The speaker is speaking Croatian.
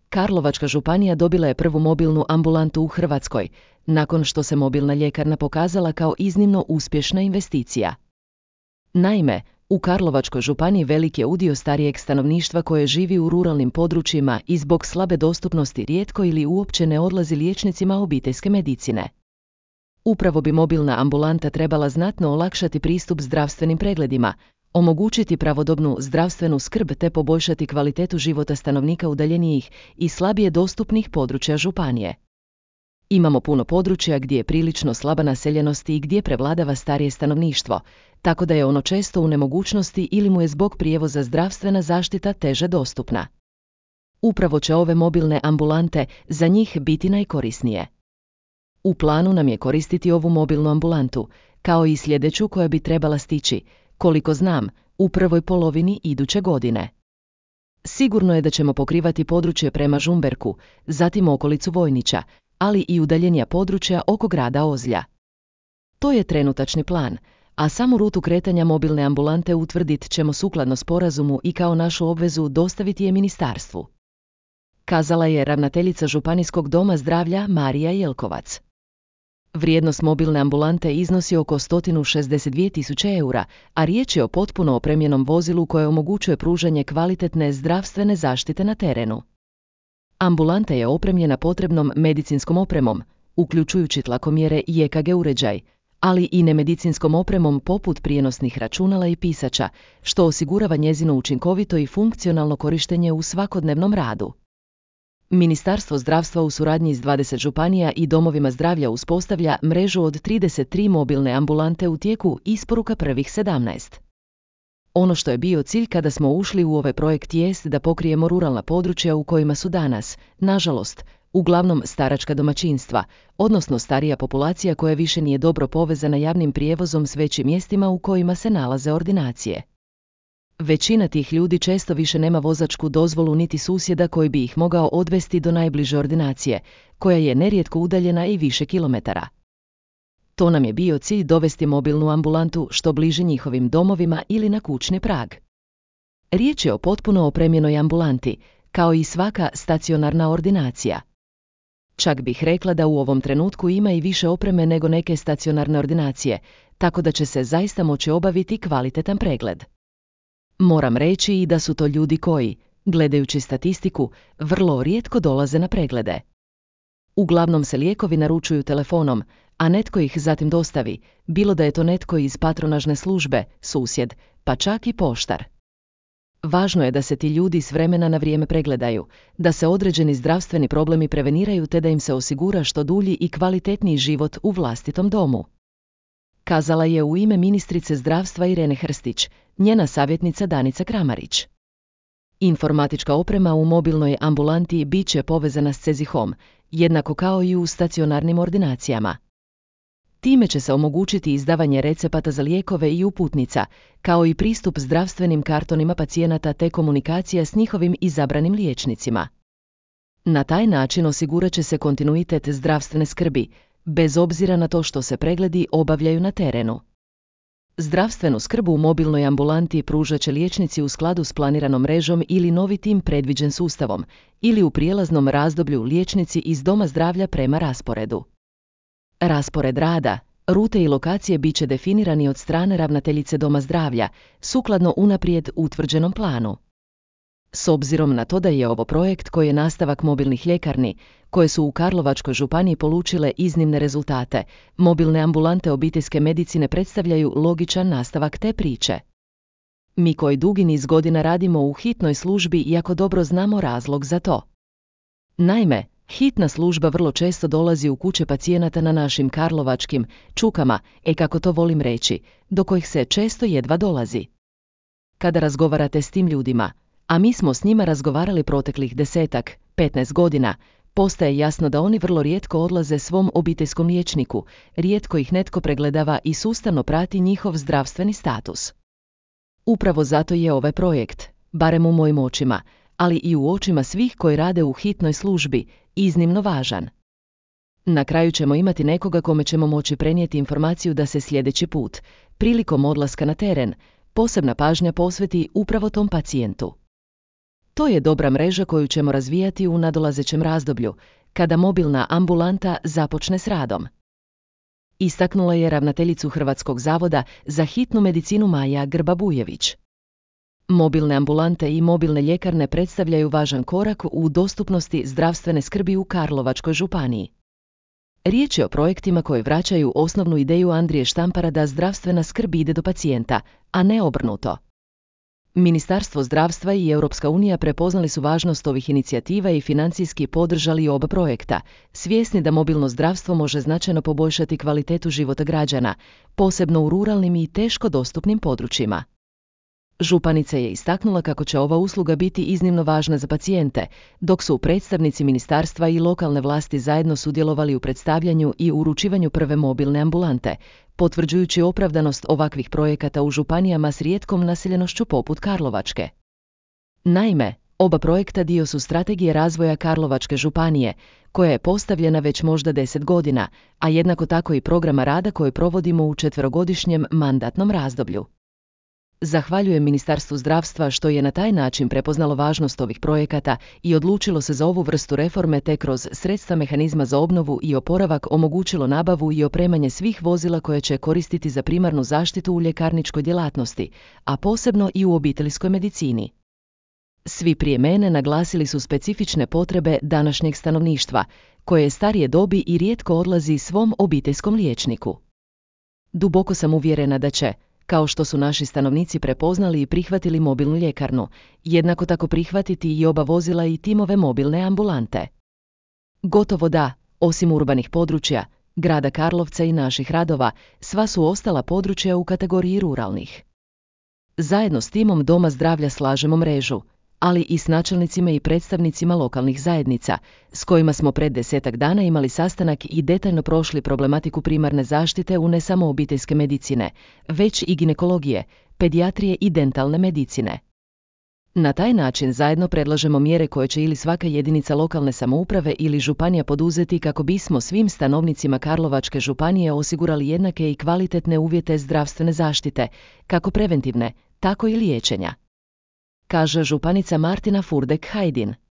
Karlovačka županija dobila je prvu mobilnu ambulantu u Hrvatskoj, nakon što se mobilna ljekarna pokazala kao iznimno uspješna investicija. Naime, u Karlovačkoj županiji velik je udio starijeg stanovništva koje živi u ruralnim područjima i zbog slabe dostupnosti rijetko ili uopće ne odlazi liječnicima obiteljske medicine. Upravo bi mobilna ambulanta trebala znatno olakšati pristup zdravstvenim pregledima, omogućiti pravodobnu zdravstvenu skrb te poboljšati kvalitetu života stanovnika udaljenijih i slabije dostupnih područja županije. Imamo puno područja gdje je prilično slaba naseljenost i gdje prevladava starije stanovništvo, tako da je ono često u nemogućnosti ili mu je zbog prijevoza zdravstvena zaštita teže dostupna. Upravo će ove mobilne ambulante za njih biti najkorisnije. U planu nam je koristiti ovu mobilnu ambulantu, kao i sljedeću koja bi trebala stići, koliko znam, u prvoj polovini iduće godine. Sigurno je da ćemo pokrivati područje prema Žumberku, zatim okolicu Vojnića, ali i udaljenija područja oko grada Ozlja. To je trenutačni plan, a samu rutu kretanja mobilne ambulante utvrdit ćemo sukladno sporazumu i kao našu obvezu dostaviti je ministarstvu. Kazala je ravnateljica Županijskog doma zdravlja Marija Jelkovac. Vrijednost mobilne ambulante iznosi oko 162.000 eura, a riječ je o potpuno opremljenom vozilu koje omogućuje pružanje kvalitetne zdravstvene zaštite na terenu. Ambulanta je opremljena potrebnom medicinskom opremom, uključujući tlakomjere i EKG uređaj, ali i nemedicinskom opremom poput prijenosnih računala i pisača, što osigurava njezino učinkovito i funkcionalno korištenje u svakodnevnom radu. Ministarstvo zdravstva u suradnji s 20 županija i domovima zdravlja uspostavlja mrežu od 33 mobilne ambulante u tijeku isporuka prvih 17. Ono što je bio cilj kada smo ušli u ovaj projekt jest da pokrijemo ruralna područja u kojima su danas, nažalost, uglavnom staračka domaćinstva, odnosno starija populacija koja više nije dobro povezana javnim prijevozom s većim mjestima u kojima se nalaze ordinacije. Većina tih ljudi često više nema vozačku dozvolu niti susjeda koji bi ih mogao odvesti do najbliže ordinacije, koja je nerijetko udaljena i više kilometara. To nam je bio cilj dovesti mobilnu ambulantu što bliže njihovim domovima ili na kućni prag. Riječ je o potpuno opremljenoj ambulanti, kao i svaka stacionarna ordinacija. Čak bih rekla da u ovom trenutku ima i više opreme nego neke stacionarne ordinacije, tako da će se zaista moći obaviti kvalitetan pregled. Moram reći i da su to ljudi koji, gledajući statistiku, vrlo rijetko dolaze na preglede. Uglavnom se lijekovi naručuju telefonom, a netko ih zatim dostavi, bilo da je to netko iz patronažne službe, susjed, pa čak i poštar. Važno je da se ti ljudi s vremena na vrijeme pregledaju, da se određeni zdravstveni problemi preveniraju te da im se osigura što dulji i kvalitetniji život u vlastitom domu. Kazala je u ime ministrice zdravstva Irene Hrstić, njena savjetnica Danica Kramarić. Informatička oprema u mobilnoj ambulanti bit će povezana s CEZIH-om, jednako kao i u stacionarnim ordinacijama. Time će se omogućiti izdavanje recepata za lijekove i uputnica, kao i pristup zdravstvenim kartonima pacijenata te komunikacija s njihovim izabranim liječnicima. Na taj način osigurat će se kontinuitet zdravstvene skrbi, bez obzira na to što se pregledi obavljaju na terenu. Zdravstvenu skrb u mobilnoj ambulanti pružat će liječnici u skladu s planiranom mrežom ili novitim predviđen sustavom, ili u prijelaznom razdoblju liječnici iz doma zdravlja prema rasporedu. Raspored rada, rute i lokacije bit će definirani od strane ravnateljice doma zdravlja, sukladno unaprijed utvrđenom planu. S obzirom na to da je ovo projekt koji je nastavak mobilnih ljekarni, koje su u Karlovačkoj županiji polučile iznimne rezultate, mobilne ambulante obiteljske medicine predstavljaju logičan nastavak te priče. Mi koji dugi niz godina radimo u hitnoj službi jako dobro znamo razlog za to. Naime, hitna služba vrlo često dolazi u kuće pacijenata na našim karlovačkim čukama, kako to volim reći, do kojih se često jedva dolazi. Kada razgovarate s tim ljudima, a mi smo s njima razgovarali proteklih 10-15 godina, postaje jasno da oni vrlo rijetko odlaze svom obiteljskom liječniku, rijetko ih netko pregledava i sustavno prati njihov zdravstveni status. Upravo zato je ovaj projekt, barem u mojim očima, ali i u očima svih koji rade u hitnoj službi, iznimno važan. Na kraju ćemo imati nekoga kome ćemo moći prenijeti informaciju da se sljedeći put, prilikom odlaska na teren, posebna pažnja posveti upravo tom pacijentu. To je dobra mreža koju ćemo razvijati u nadolazećem razdoblju, kada mobilna ambulanta započne s radom. Istaknula je ravnateljicu Hrvatskog zavoda za hitnu medicinu Maja Grba-Bujević. Mobilne ambulante i mobilne ljekarne predstavljaju važan korak u dostupnosti zdravstvene skrbi u Karlovačkoj županiji. Riječ je o projektima koji vraćaju osnovnu ideju Andrije Štampara da zdravstvena skrb ide do pacijenta, a ne obrnuto. Ministarstvo zdravstva i Europska unija prepoznali su važnost ovih inicijativa i financijski podržali oba projekta, svjesni da mobilno zdravstvo može značajno poboljšati kvalitetu života građana, posebno u ruralnim i teško dostupnim područjima. Županica je istaknula kako će ova usluga biti iznimno važna za pacijente, dok su predstavnici ministarstva i lokalne vlasti zajedno sudjelovali u predstavljanju i uručivanju prve mobilne ambulante, potvrđujući opravdanost ovakvih projekata u županijama s rijetkom naseljenošću poput Karlovačke. Naime, oba projekta dio su strategije razvoja Karlovačke županije, koja je postavljena već možda 10 godina, a jednako tako i programa rada koje provodimo u 4-godišnjem mandatnom razdoblju. Zahvaljujem Ministarstvu zdravstva što je na taj način prepoznalo važnost ovih projekata i odlučilo se za ovu vrstu reforme te kroz sredstva mehanizma za obnovu i oporavak omogućilo nabavu i opremanje svih vozila koje će koristiti za primarnu zaštitu u ljekarničkoj djelatnosti, a posebno i u obiteljskoj medicini. Svi prije mene naglasili su specifične potrebe današnjeg stanovništva, koje je starije dobi i rijetko odlazi svom obiteljskom liječniku. Duboko sam uvjerena da će, kao što su naši stanovnici prepoznali i prihvatili mobilnu ljekarnu, jednako tako prihvatiti i oba vozila i timove mobilne ambulante. Gotovo da, osim urbanih područja, grada Karlovca i naših radova, sva su ostala područja u kategoriji ruralnih. Zajedno s timom Doma zdravlja slažemo mrežu, ali i s načelnicima i predstavnicima lokalnih zajednica, s kojima smo pred 10 dana imali sastanak i detaljno prošli problematiku primarne zaštite u ne samo obiteljske medicine, već i ginekologije, pedijatrije i dentalne medicine. Na taj način zajedno predlažemo mjere koje će ili svaka jedinica lokalne samouprave ili županija poduzeti kako bismo svim stanovnicima Karlovačke županije osigurali jednake i kvalitetne uvjete zdravstvene zaštite, kako preventivne, tako i liječenja, kaže županica Martina Furdek-Hajdin.